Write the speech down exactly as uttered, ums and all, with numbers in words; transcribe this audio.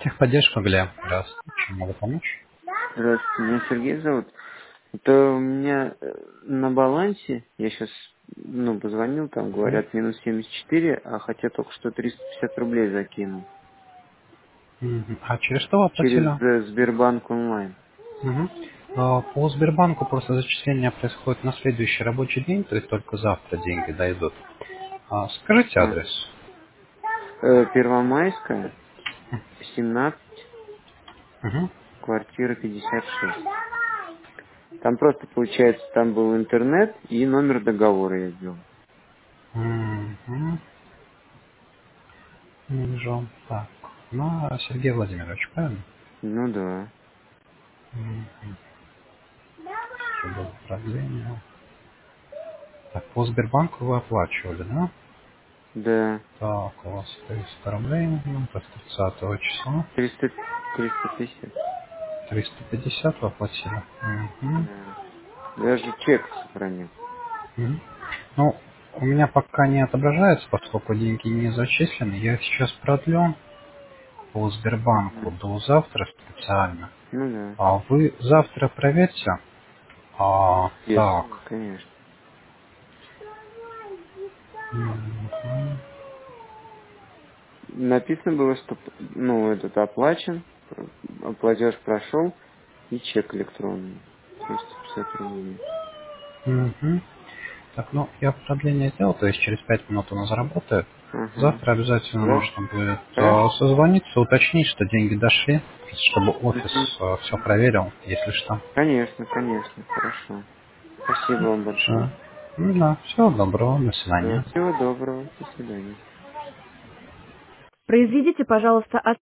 Техподдержка, Глеб. Здравствуйте. Чем могу помочь? Здравствуйте, меня Сергей зовут. Это у меня э, на балансе, я сейчас, ну, позвонил, там Мгм. говорят минус семьдесят четыре, а хотя только что триста пятьдесят рублей закинул. Мгм. А через что вы Через оплатили? э, Сбербанк онлайн. Мгм. А, По Сбербанку просто зачисление происходит на следующий рабочий день, то есть только завтра деньги дойдут. А, Скажите А, адрес. э, Первомайская, семнадцать, Мгм. квартира пятьдесят шесть. Там просто, получается, там был интернет и номер договора я ввел. Мгм. Не вижу. Так. На Сергей Владимирович, правильно? Ну да. Мгм. Что было продление? Так, по Сбербанку вы оплачивали, да? Да. Так, у вас триста рублей, ну, то есть тридцатого числа. триста, триста пятьдесят. триста пятьдесят вы оплатили. Мгм. Да. Даже чек сохранил. Мгм. Ну, у меня пока не отображается, поскольку деньги не зачислены. Я сейчас продлю по Сбербанку Мгм. до завтра специально. Ну да. А вы завтра проверьте. А, Естественно, так. конечно. Мгм. Написано было, что ну, этот оплачен, э, платеж прошел и чек электронный. триста пятьдесят рублей. Мгм. Так, ну, я продление сделал, то есть через пять минут у нас заработает. Ага. Завтра обязательно Да? нужно будет э, Хорошо. созвониться, уточнить, что деньги дошли, чтобы офис Мгм. все проверил, если что. Конечно, конечно. Хорошо. Спасибо вам большое. Все. Ну да, всего доброго, до Да, свидания. всего доброго. До свидания. Произведите, пожалуйста,